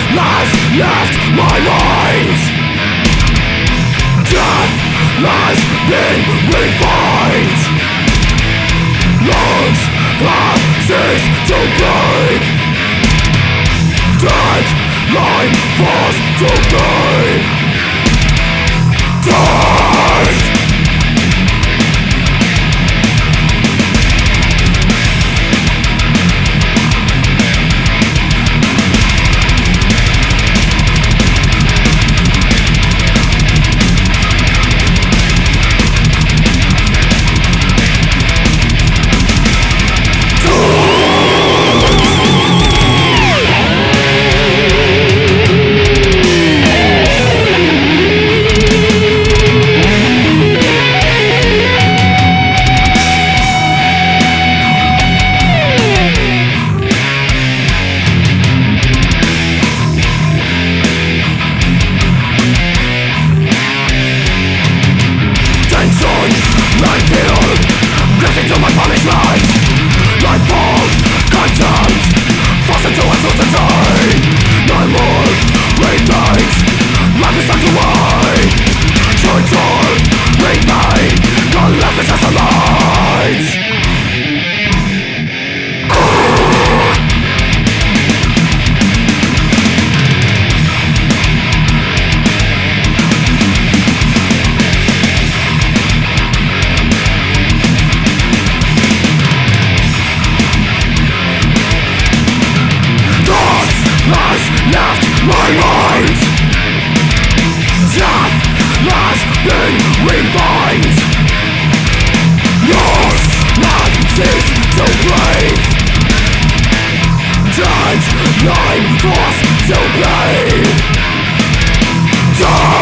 has left my mind. Death has been refined. Lungs have ceased to breathe. Deadline forced to be. Dead. To my punished light, life fall, contempt, forced into uncertainty. No more remains, life is sucked away. Torture, remain, the left is just a light. Left my mind. Death has been refined. Yours not cease to breathe. Deadline forced to bleed. Death.